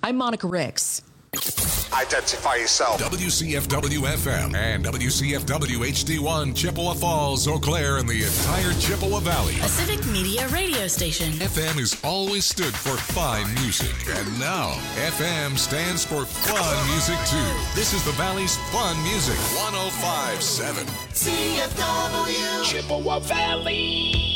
I'm Monica Ricks. Identify yourself. WCFW-FM and WCFW-HD1, Chippewa Falls, Eau Claire, and the entire Chippewa Valley. A civic media radio station. FM has always stood for fine music. And now, FM stands for fun music, too. This is the Valley's fun music. 105.7. CFW. Chippewa Valley.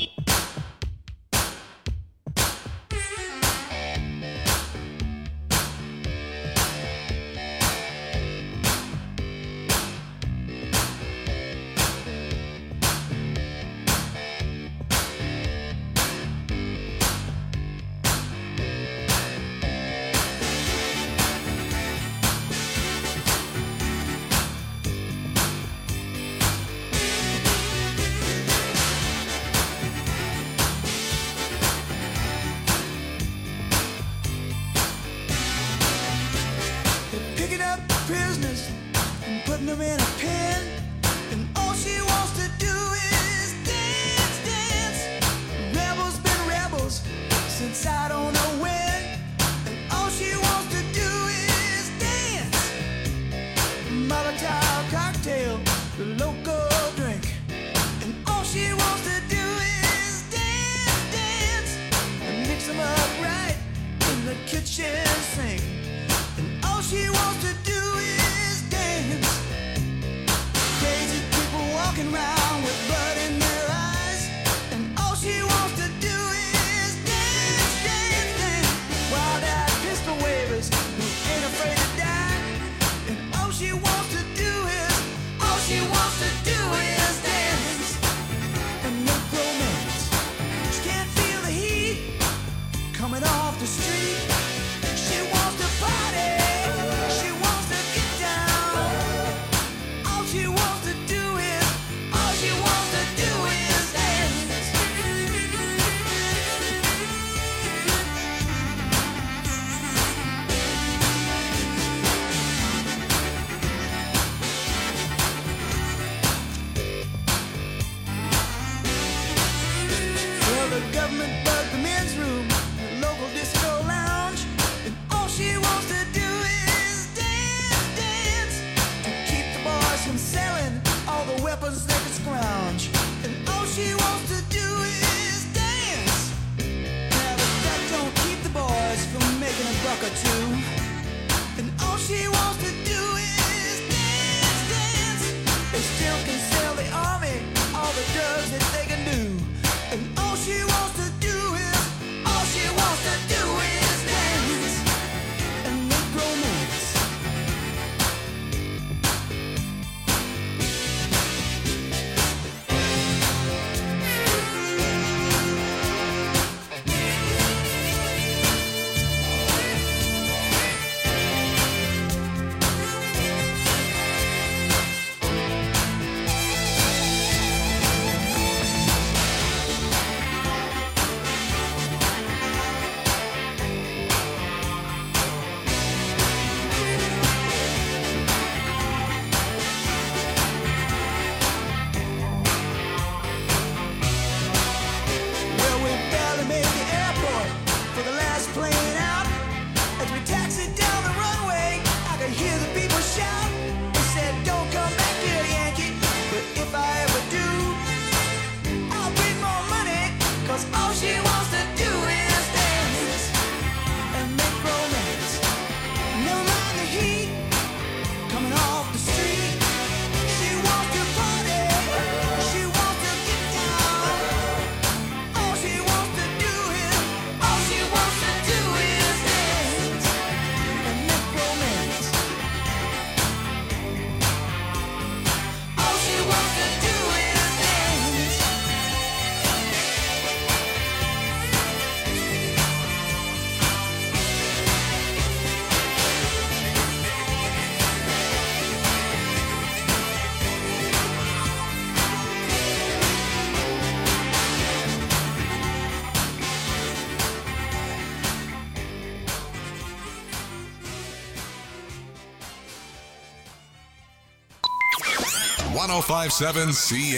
.105.7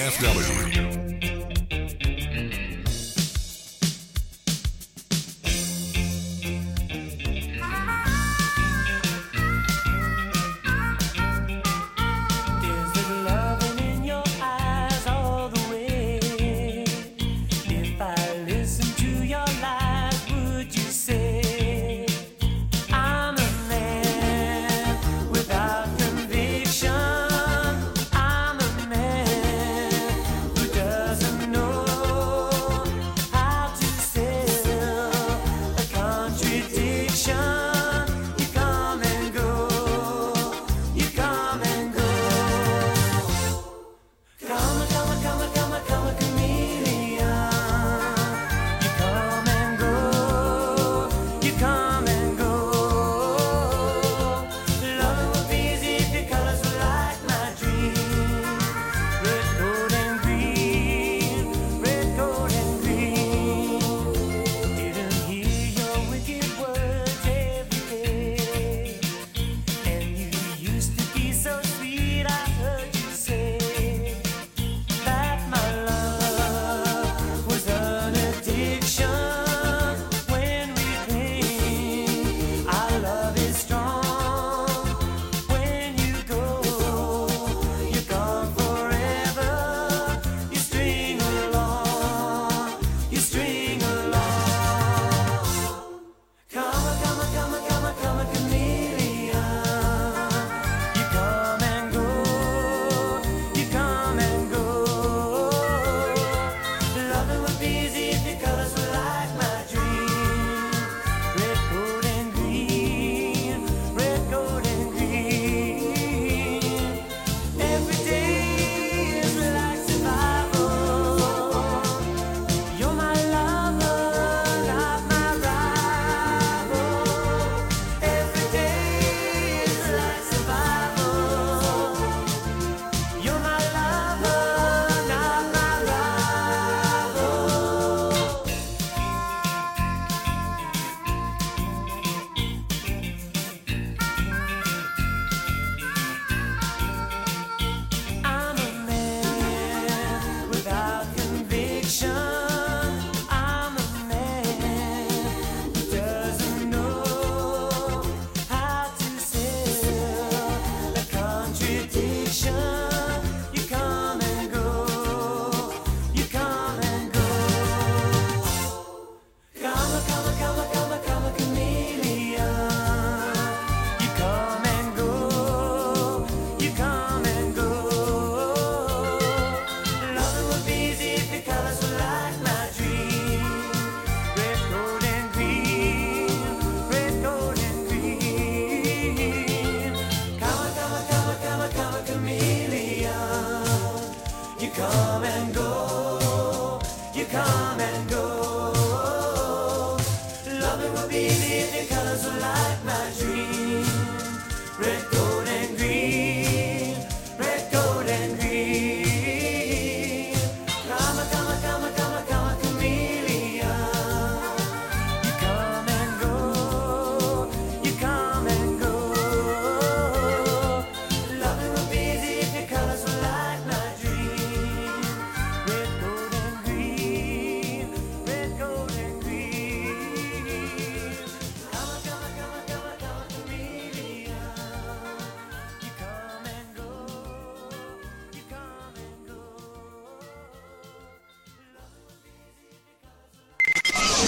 CFW.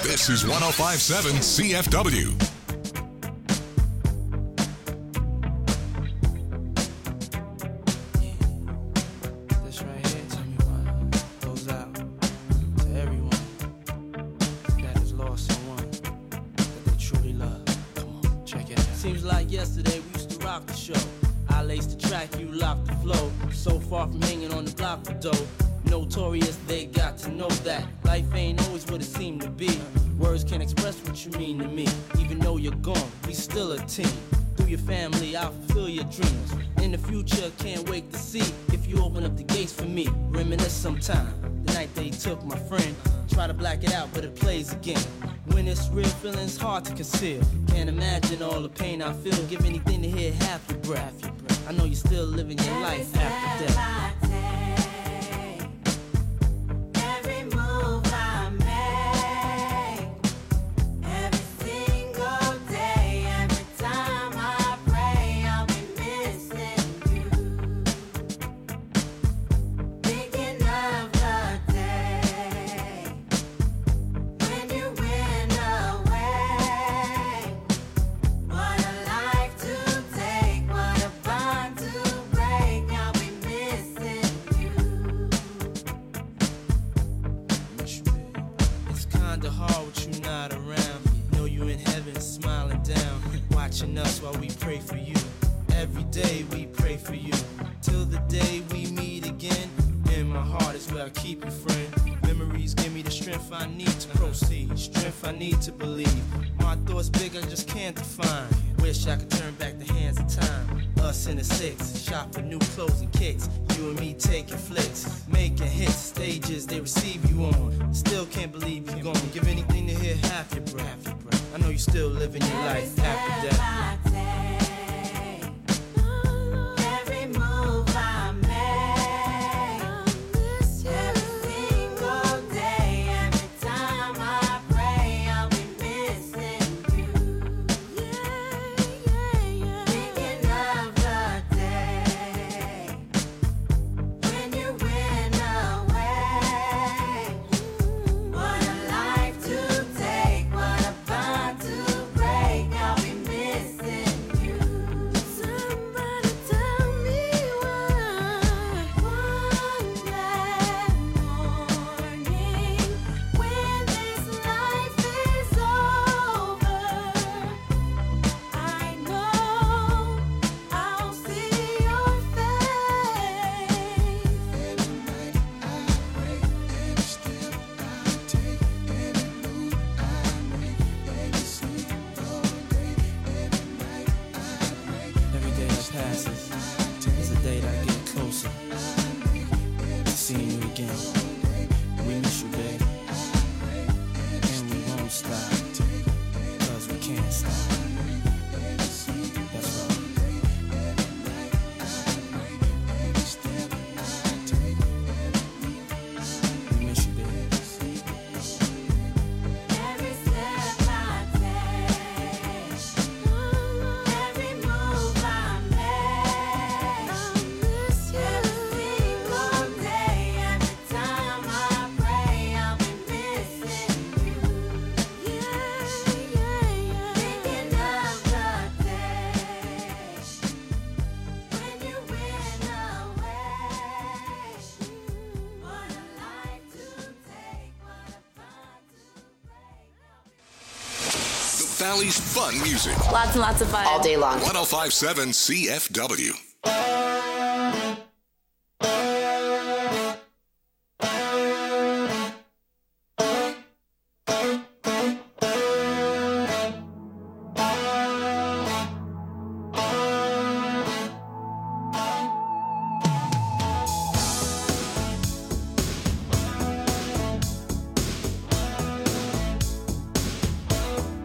This is 105.7 CFW. This right here, tell me what goes out to everyone that has lost someone that they truly love. Come on, check it out. Seems like yesterday we used to rock the show. I laced the track, you locked the flow. So far from hanging on the block for dough. Notorious, they got to know that life ain't always what it seemed to be. Words can't express what you mean to me. Even though you're gone, we still a team. Through your family, I'll fulfill your dreams. In the future, can't wait to see if you open up the gates for me. Reminisce sometime, the night they took my friend. Try to black it out, but it plays again. When it's real, feeling's hard to conceal. Can't imagine all the pain I feel. Give anything to hear half your breath. I know you're still living your life after death. Us while we pray for you. Every day we pray for you. Till the day we meet again. In my heart is where I keep you, friend. Memories give me the strength I need to proceed. Strength I need to believe. My thoughts big, I just can't define. Wish I could turn back the hands of time. Us in the six, shop for new clothes and kicks. You and me taking flicks, making hits, stages they receive you on. Still can't believe you're gone. Give anything to hear half your breath. I know you're still living your life after death. Valley's fun music. Lots and lots of fun. All day long. 105.7 CFW.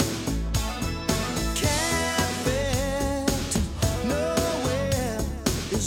Can't bear to nowhere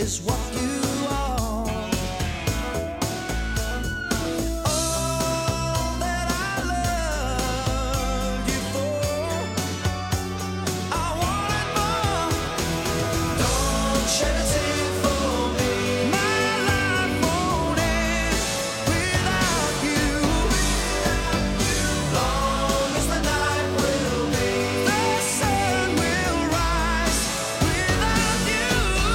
is what you are. All that I loved you for, I wanted more. Don't shed a tear for me. My life won't end without you. Long as the night will be, the sun will rise without you.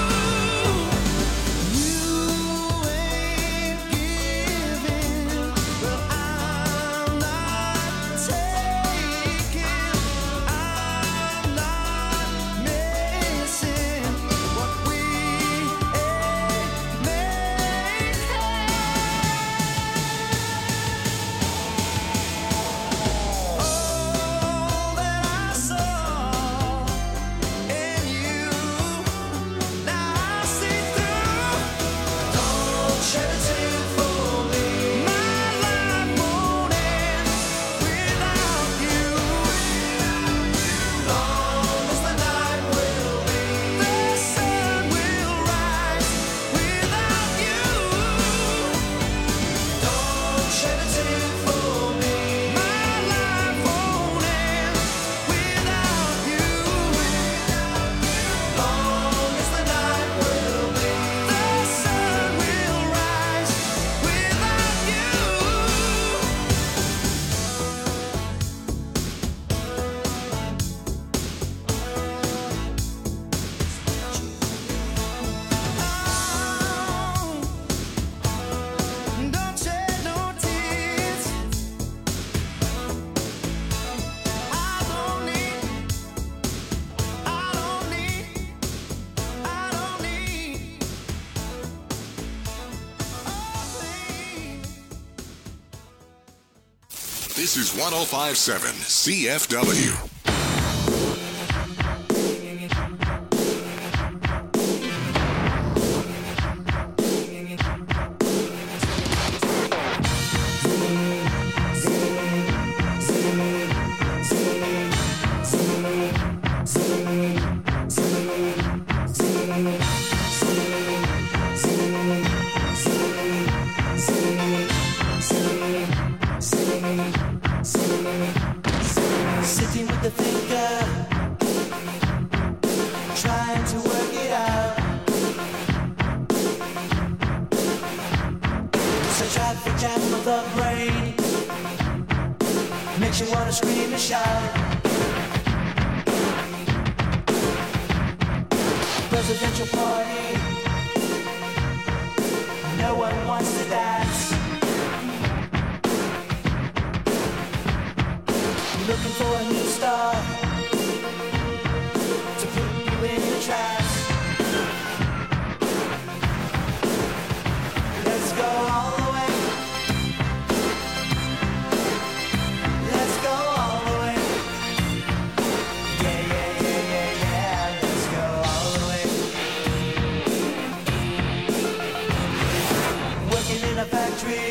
You ain't giving, well I'm not taking. I'm not missing what we ain't making. All that I saw in you, now I see through. Don't shed a tear for me. My life won't end without you. Long as the night will be, the sun will rise without you. Don't shed a tear for me. My life won't end without you. Long as the night will be, the sun will rise without you. Don't shed no tears. I don't need. This is 105.7 CFW. Sitting with the thinker, trying to work it out. It's a traffic jam of the brain, makes you wanna scream and shout. Presidential party, no one wants to dance. Looking for a new star to put you in the trance. Let's go all the way. Let's go all the way. Yeah, yeah, yeah, yeah, yeah. Let's go all the way. Working in a factory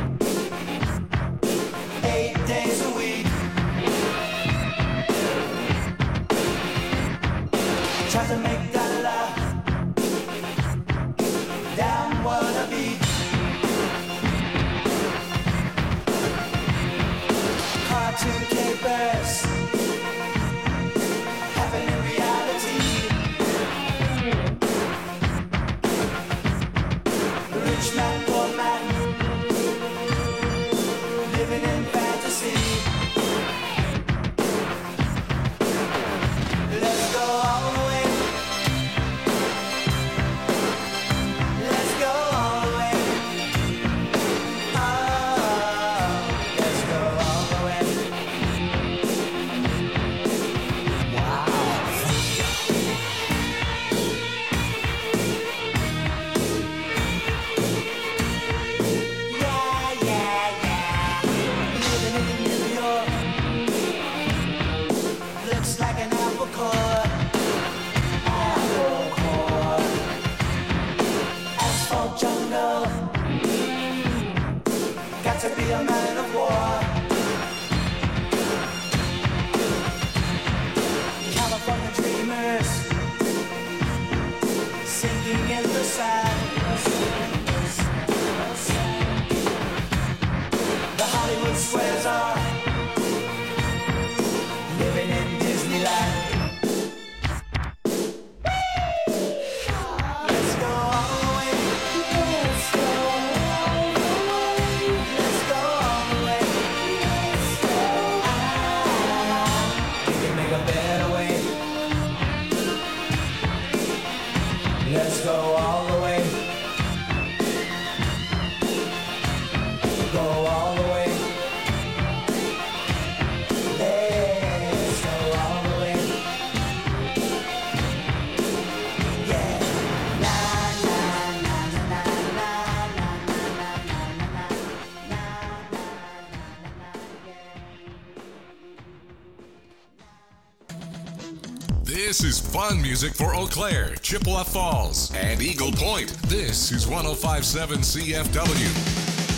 8 days a week. Try to make that laugh downward a beat. Cartoon capers happen in reality. Rich man, poor man, This is fun music for Eau Claire, Chippewa Falls, and Eagle Point. This is 105.7 CFW.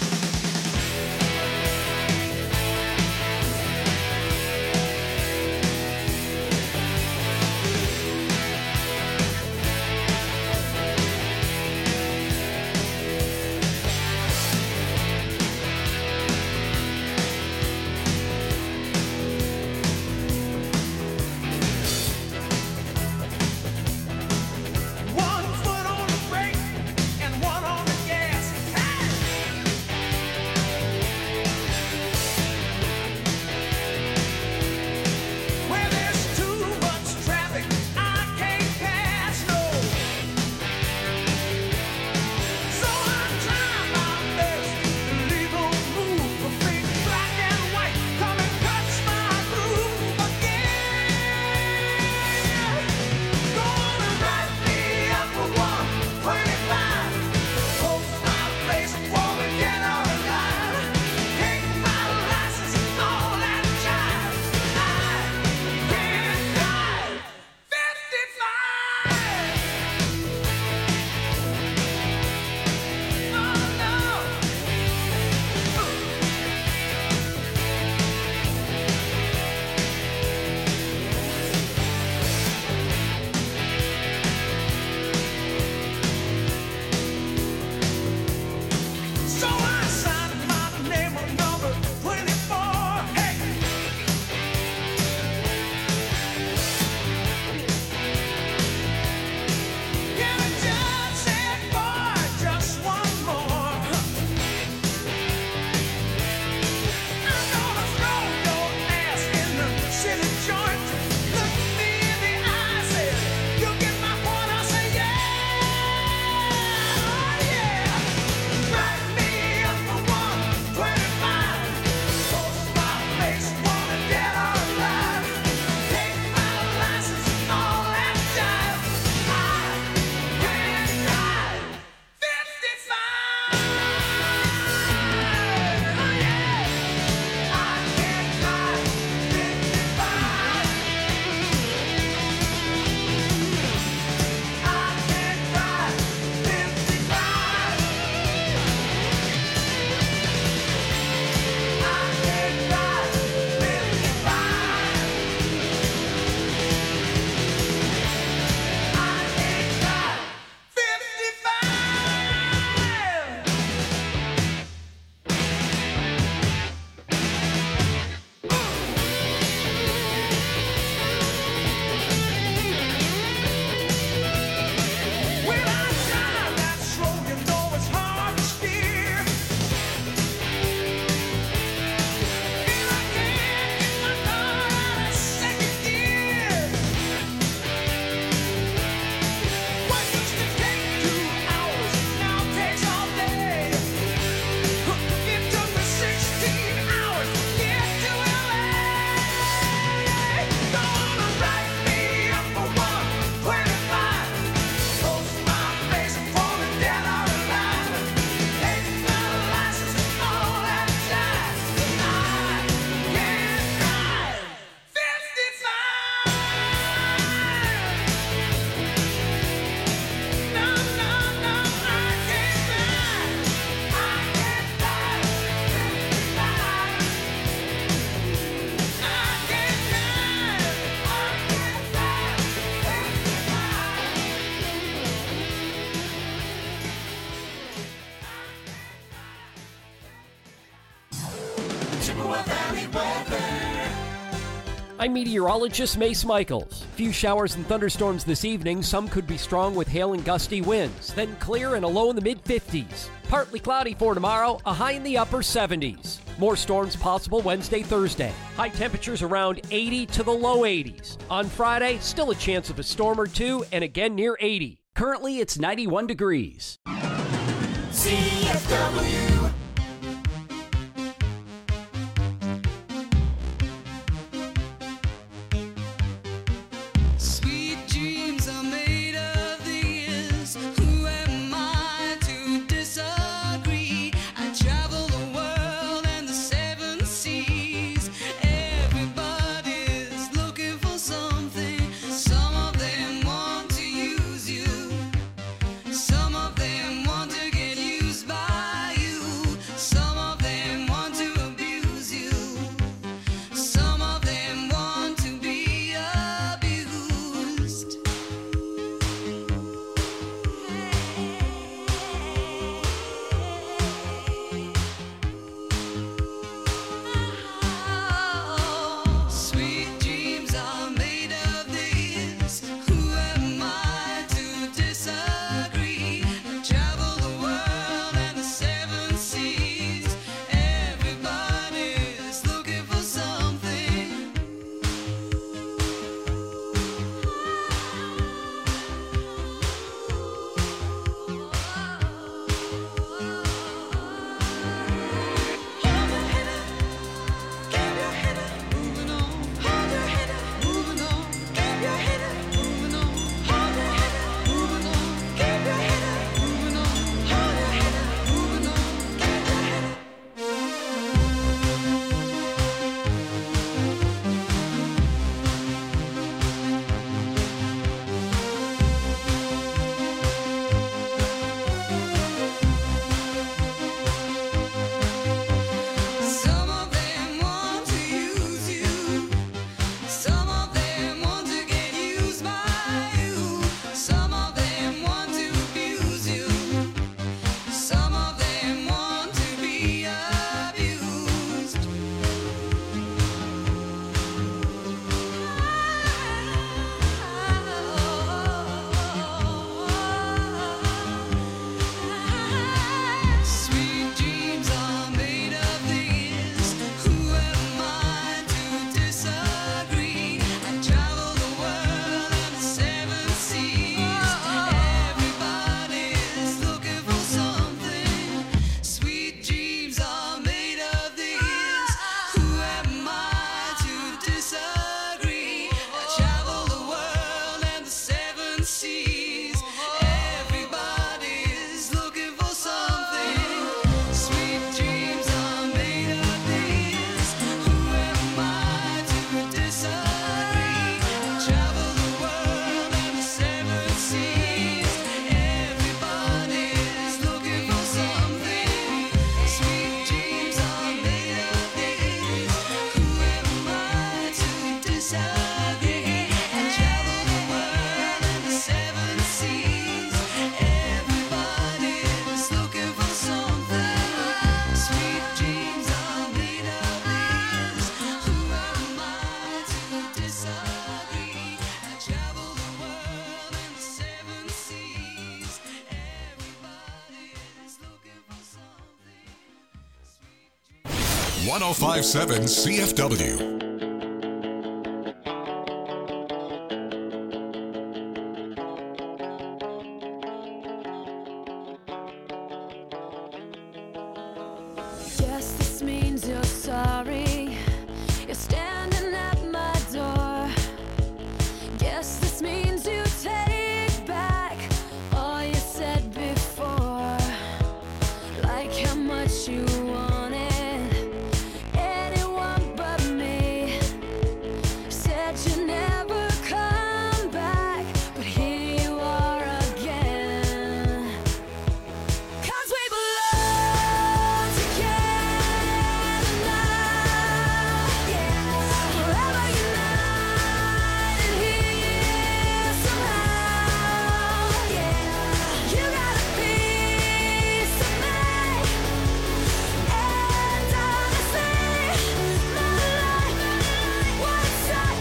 I'm meteorologist Mace Michaels. Few showers and thunderstorms this evening. Some could be strong with hail and gusty winds. Then clear and a low in the mid-50s. Partly cloudy for tomorrow, a high in the upper 70s. More storms possible Wednesday, Thursday. High temperatures around 80 to the low 80s. On Friday, still a chance of a storm or two and again near 80. Currently, it's 91 degrees. CFW. Someone 1057 CFW. Yes, this means you're sorry. You're standing at my door. Yes, this means you take back all you said before. Like how much you wanted anyone but me. Said you never come back, but here you are again. 'Cause we belong together now, yeah. Forever united here somehow, yeah. You got a piece of me, and honestly, my life would suck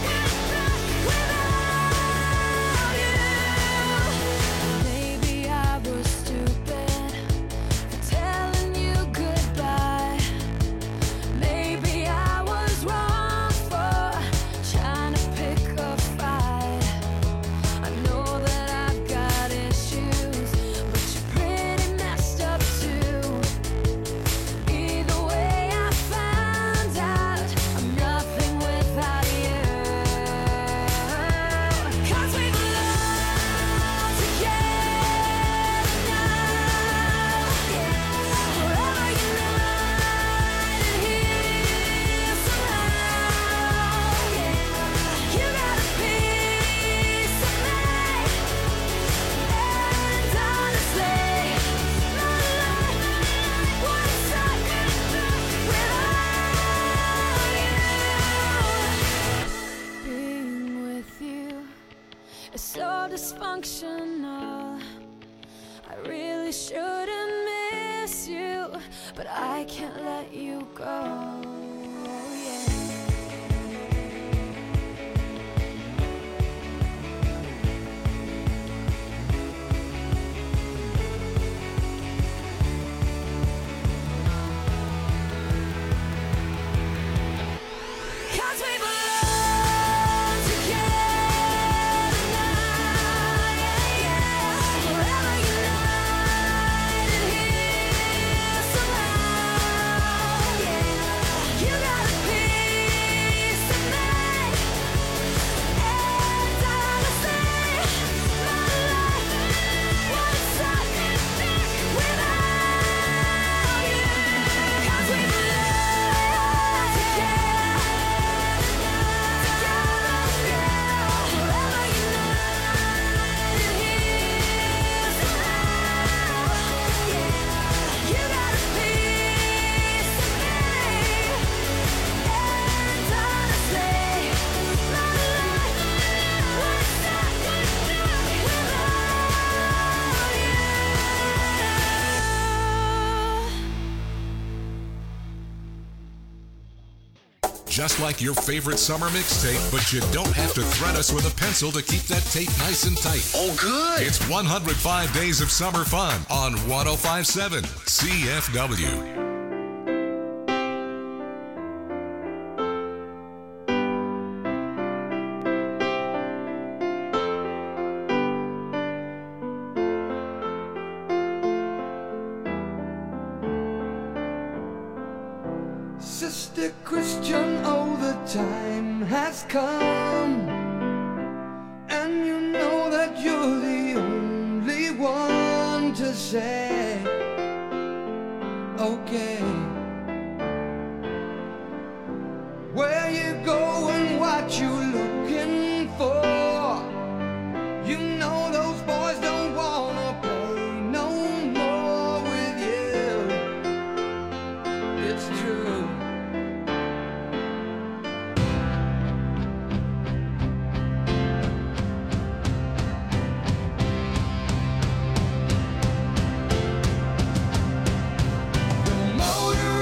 without you. Maybe I was stupid for telling you goodbye. Maybe I was wrong for trying to pick a fight. I know that I've got issues, but you're pretty messed up too. Either way, I found out I'm nothing without you. 'Cause we belong together now, yeah. Forever united here somehow, yeah. You got a piece of me, and honestly, my life would suck without you. Being with you is so dysfunctional. I really shouldn't miss you, but I can't let you go. Yeah. Cause we belong together now, yeah, yeah. Forever united here somehow, yeah. You got a piece of me, and honestly, my life would suck without you. 'Cause we belong together. Just like your favorite summer mixtape, but you don't have to thread us with a pencil to keep that tape nice and tight. Oh, good. It's 105 Days of Summer Fun on 1057 CFW. Sister Christian, oh, the time has come, and you know that you're the only one to say, okay, where you going, what you looking for. You know those boys don't wanna play no more with you. It's true. Motor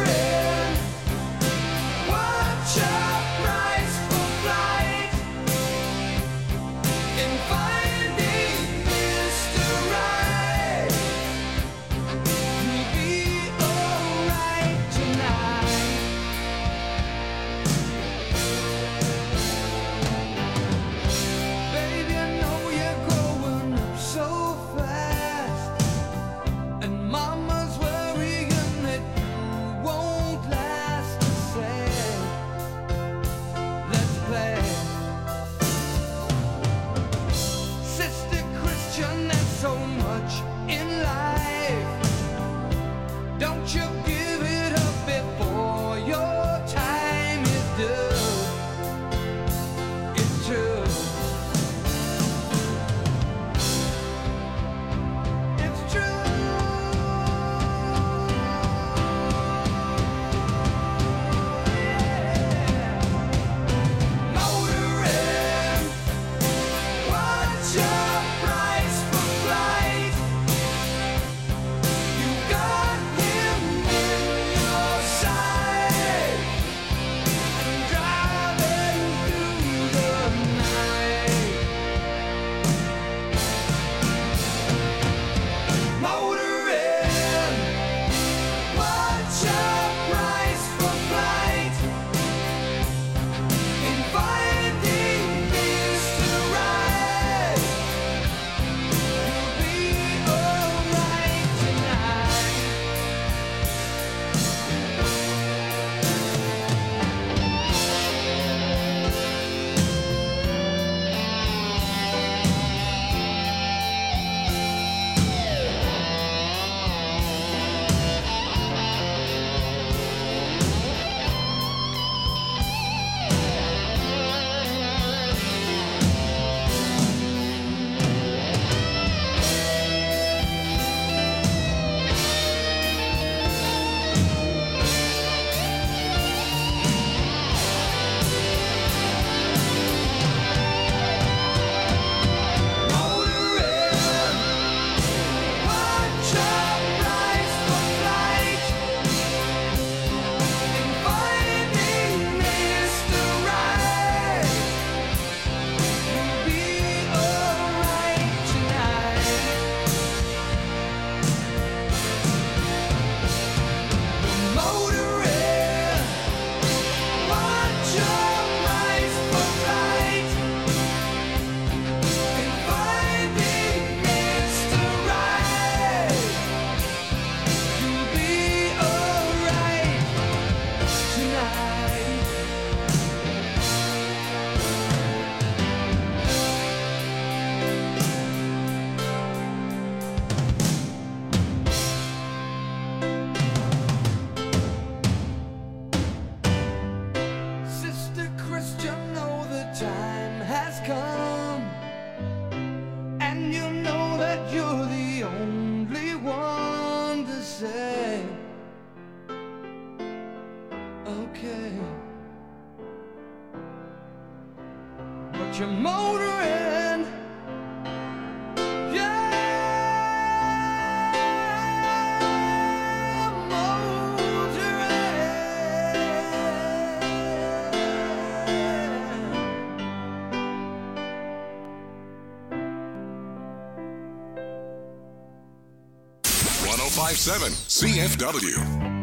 get you motoring. Yeah, motoring. 105.7 CFW.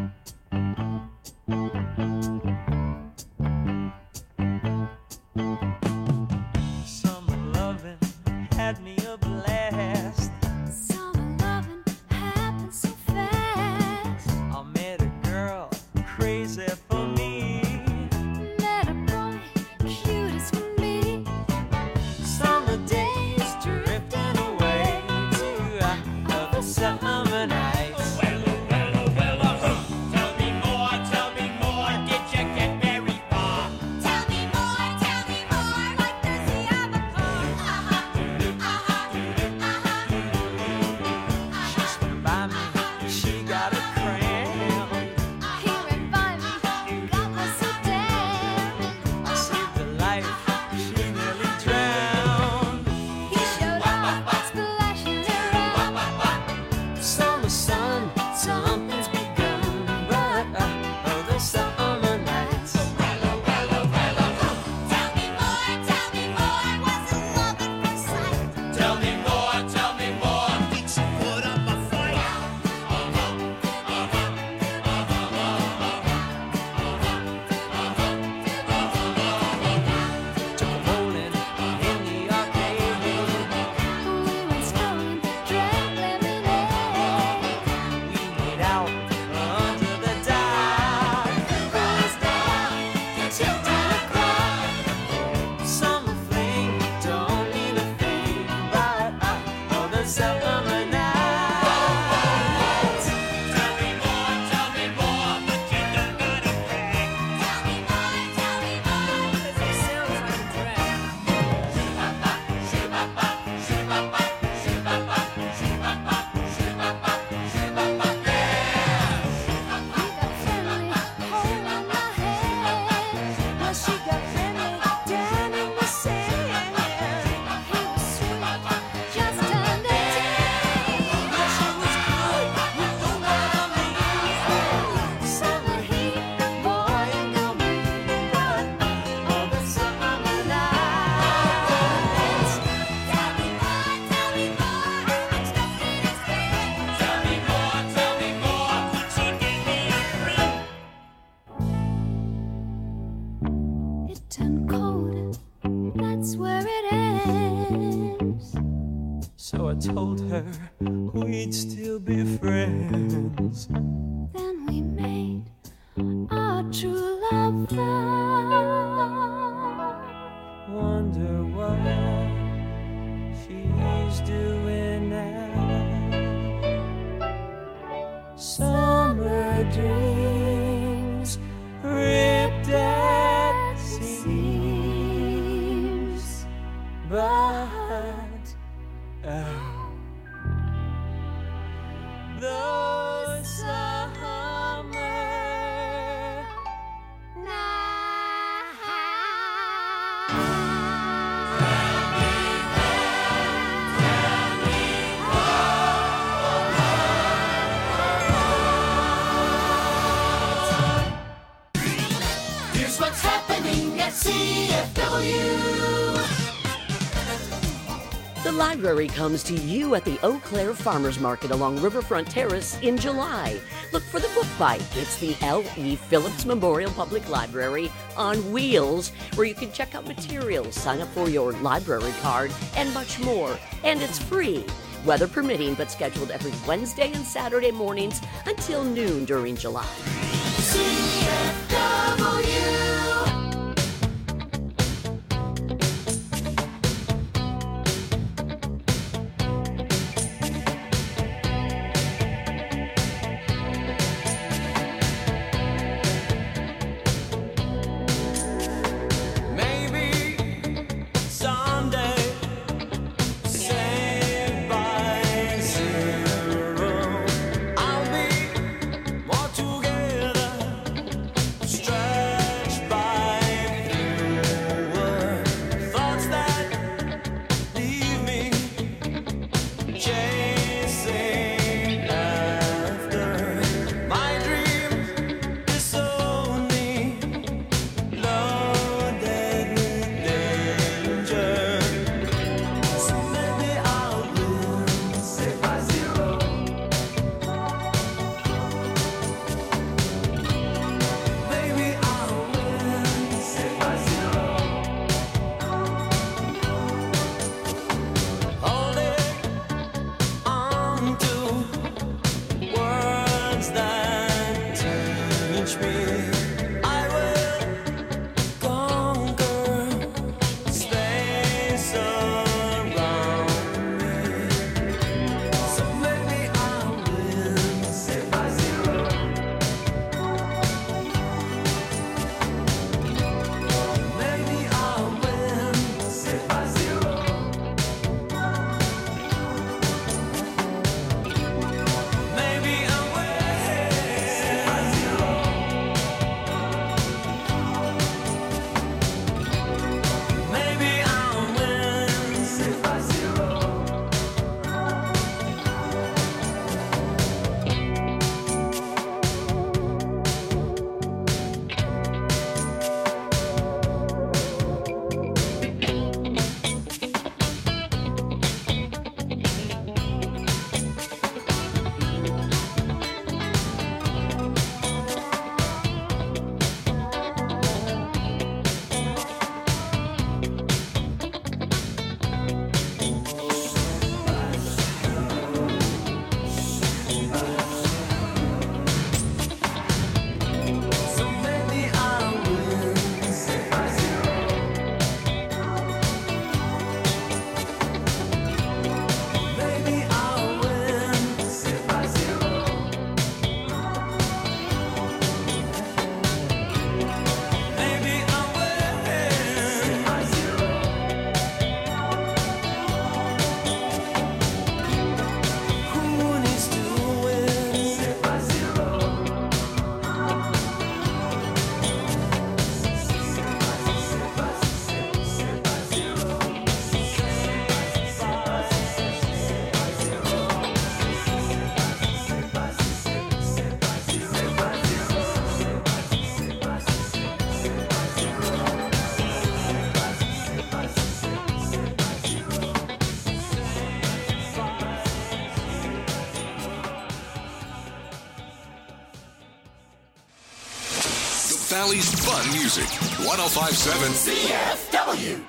Summer loving had me a blast. Summer loving happened so fast. I met a girl crazy for me. Met a boy cute as can be. Summer days drifting away to other summer nights. Tell me more, did you get very far? Tell me more, like does he have a car? She stood by me, she got a cramp. He ran by me, got me so damn. I saved her life, she nearly drowned. He showed up, splashing around. Summer sun, something's begun, but other summer nights. Tell me more, wasn't love at first sight. Tell me more, did you put up a fight? Took a bowling in the arcade. We went strolling, drank lemonade. We made out under the dark. Cruised down till 10 o'clock. Summer fling don't mean a thing, but other summer nights. Tell me more, but you don't gotta brag. Tell me more, 'cause he sounds like a drag. He got friendly, holding my hand. Well, she got friendly down in the sand. He was sweet, just under 10. She was good, you know what I mean. Summer heat, boy, ain't gonna be what other summer nights. Tell me more, I'm stuck in his head. Tell me more, would you give me a ring? It turned cold, that's where it ends. So I told her we'd still be friends. Then we made our true love vow. Wonder what she's doing now. Summer dreams ripped at seams, but those summer Here's what's happening at CFW. The library comes to you at the Eau Claire Farmers Market along Riverfront Terrace in July. Look for the Book Bite. It's the L.E. Phillips Memorial Public Library on wheels, where you can check out materials, sign up for your library card, and much more. And it's free, weather permitting, but scheduled every Wednesday and Saturday mornings until noon during July. CFW. I'll be more together. Valley's fun music. 1057 CFW.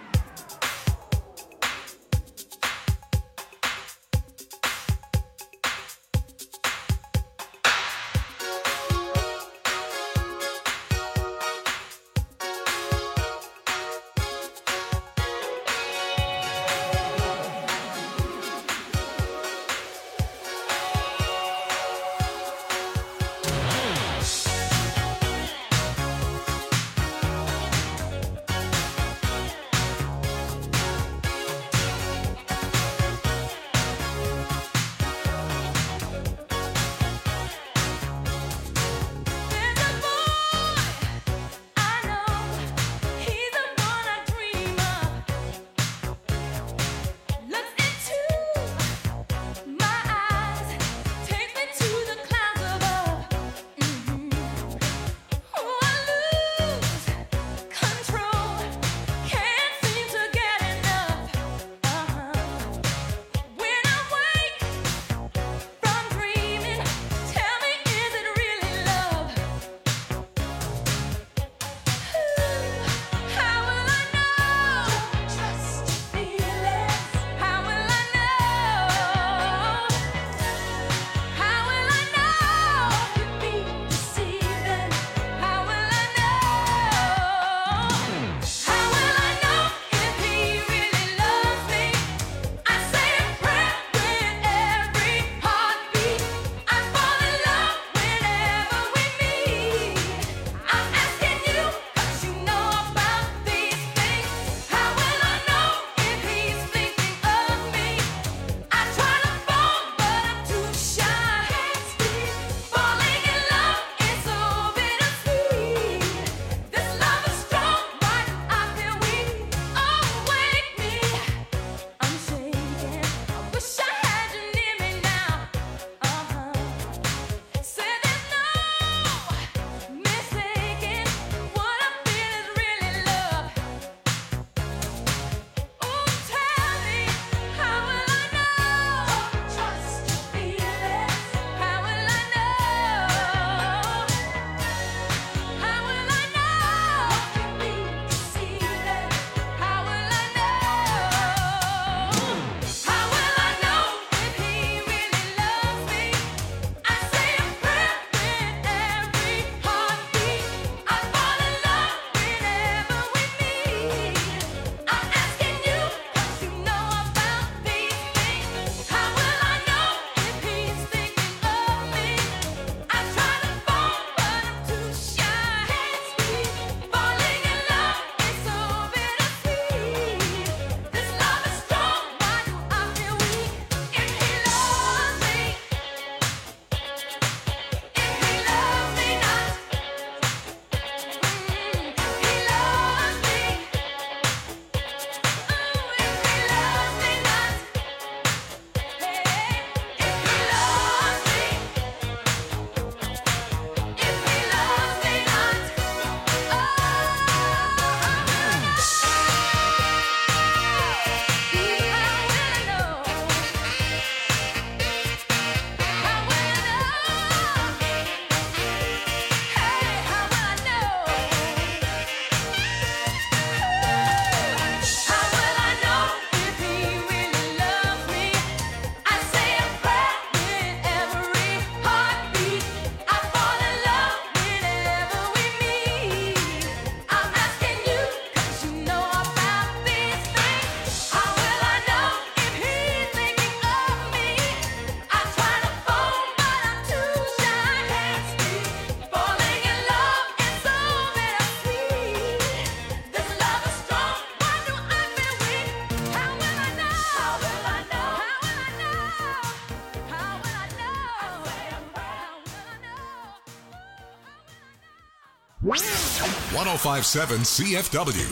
#1057 CFW.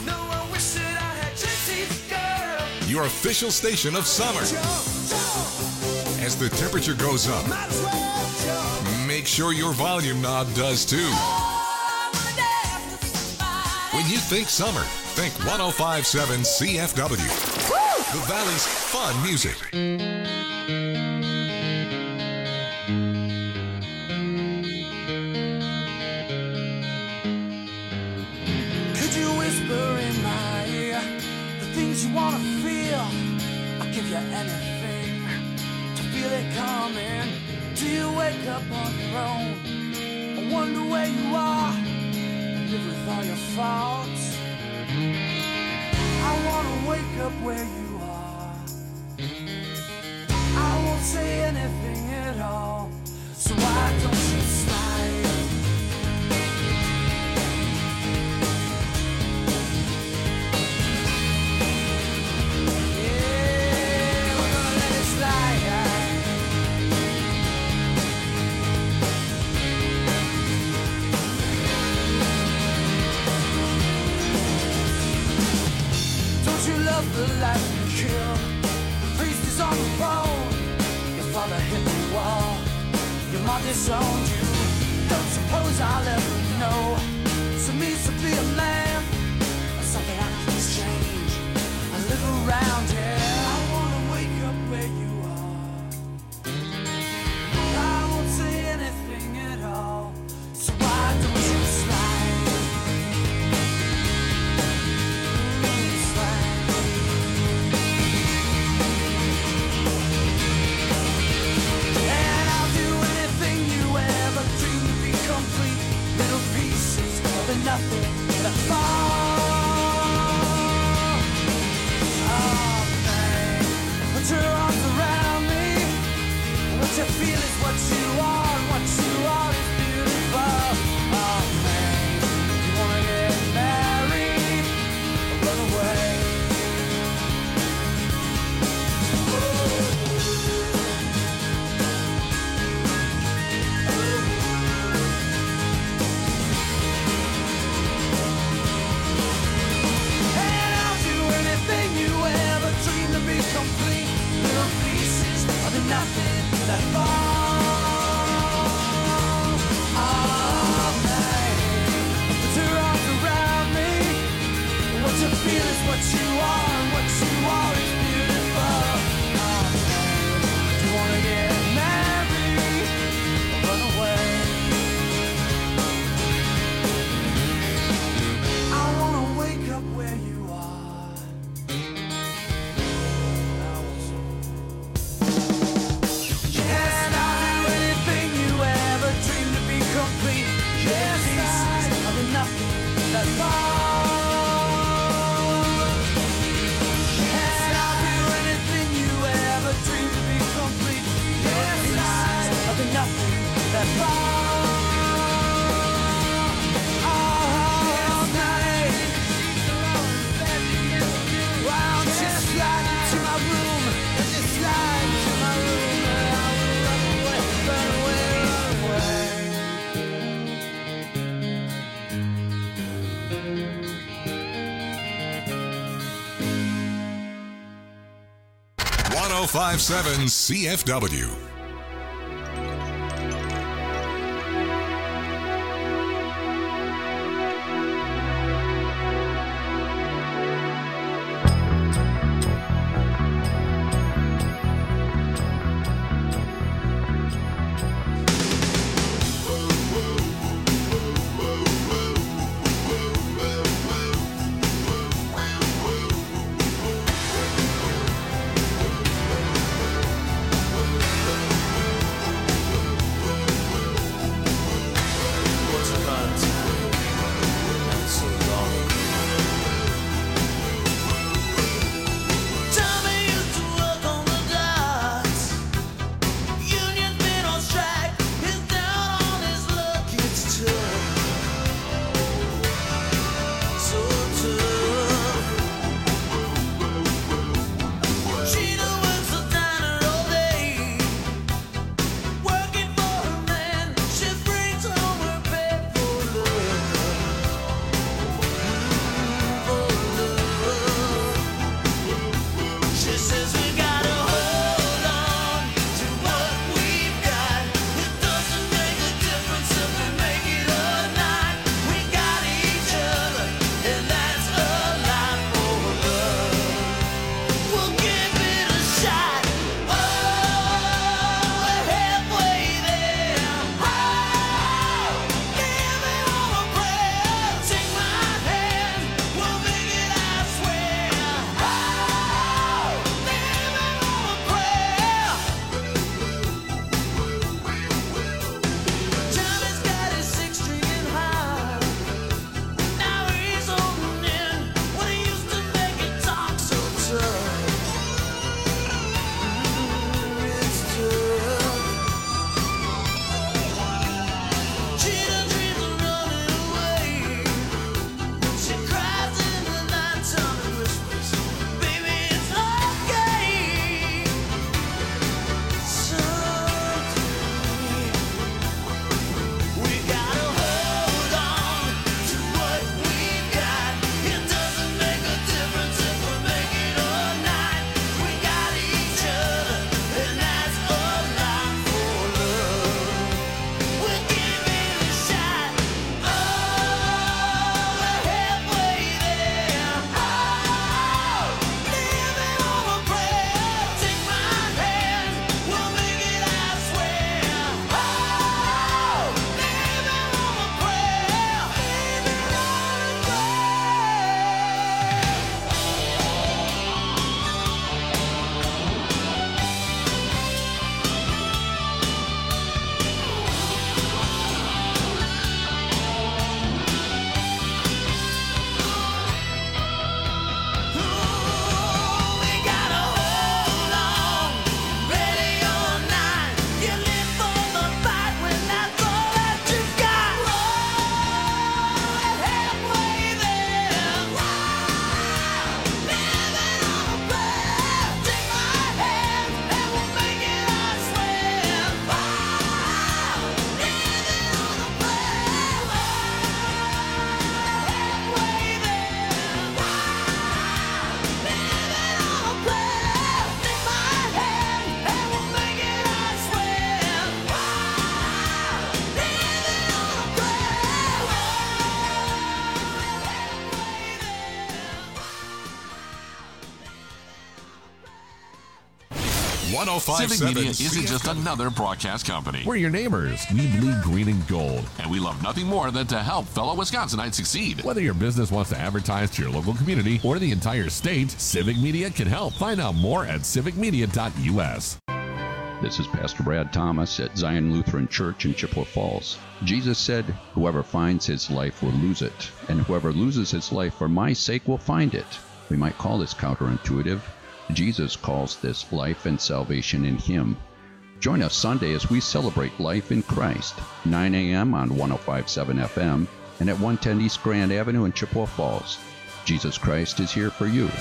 Your official station of summer. As the temperature goes up, make sure your volume knob does too. When you think summer, think 1057 CFW. The Valley's fun music. prone. I wonder where you are, and live with all your faults. I wanna wake up where you are. I won't say anything at all, so why don't you slide? Yeah, we're gonna let it slide. Don't you love the life you kill? The priest is on the phone. Your father hit the wall. Your mom disowned you. Don't suppose I'll ever know. So means to be a man, or something I can exchange. I live around here. I wanna wake up where you are. I won't say anything at all. So why don't you slide? Slide. And I'll do anything you ever dreamed to be complete. Little pieces of the nothing that fall. Oh man, put your arms around me. What you feel is what you are, and what you are is beautiful. Oh man, you wanna get married or run away? And I'll do anything you ever dreamed to be complete. Little pieces of the nothing that fall. Oh man, put your arms around me. What you feel is what you are, and what you are is beautiful. Oh man, do you wanna get married or run away? I wanna wake up where you are. Yes, I'll do anything you ever dreamed to be complete. Yes, pieces of the nothing that fall. Yes, I'll do anything you ever dreamed to be complete. Yes, pieces of the nothing that fall. Oh, night. Why don't you slide into my room? Just slide into my room, and I will run away, run away, run away. 1057 CFW. 105.7 Civic Media isn't just another broadcast company. We're your neighbors. We bleed green and gold. And we love nothing more than to help fellow Wisconsinites succeed. Whether your business wants to advertise to your local community or the entire state, Civic Media can help. Find out more at civicmedia.us. This is Pastor Brad Thomas at Zion Lutheran Church in Chippewa Falls. Jesus said, "Whoever finds his life will lose it, and whoever loses his life for my sake will find it." We might call this counterintuitive. Jesus calls this life and salvation in him. Join us Sunday as we celebrate life in Christ, 9 a.m. on 105.7 FM and at 110 East Grand Avenue in Chippewa Falls. Jesus Christ is here for you.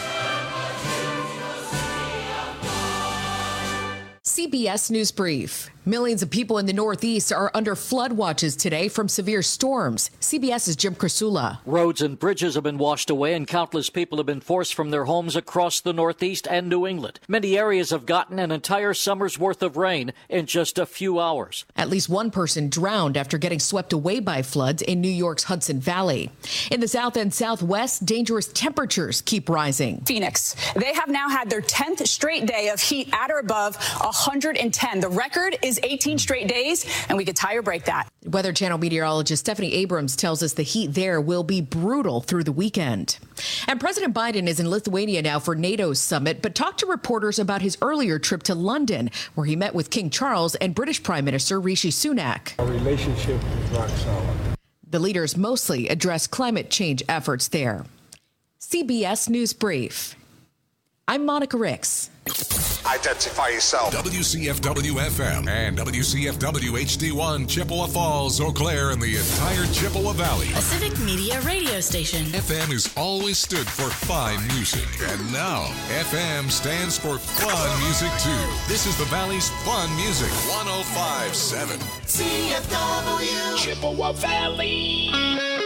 CBS News Brief. Millions of people in the Northeast are under flood watches today from severe storms. CBS's Jim Krasula. Roads and bridges have been washed away and countless people have been forced from their homes across the Northeast and New England. Many areas have gotten an entire summer's worth of rain in just a few hours. At least one person drowned after getting swept away by floods in New York's Hudson Valley. In the South and Southwest, dangerous temperatures keep rising. Phoenix, they have now had their 10th straight day of heat at or above 110. The record is 18 straight days, and we could tie or break that. Weather Channel meteorologist Stephanie Abrams tells us the heat there will be brutal through the weekend. And President Biden is in Lithuania now for NATO's summit, but talked to reporters about his earlier trip to London, where he met with King Charles and British Prime Minister Rishi Sunak. Our relationship is rock solid. The leaders mostly address climate change efforts there. CBS News Brief. I'm Monica Ricks. Identify yourself. WCFW-FM and WCFW-HD1 Chippewa Falls, Eau Claire, and the entire Chippewa Valley. A Civic Media radio station. FM has always stood for fine music, and now FM stands for fun music too. This is the Valley's fun music. 105.7 CFW Chippewa Valley.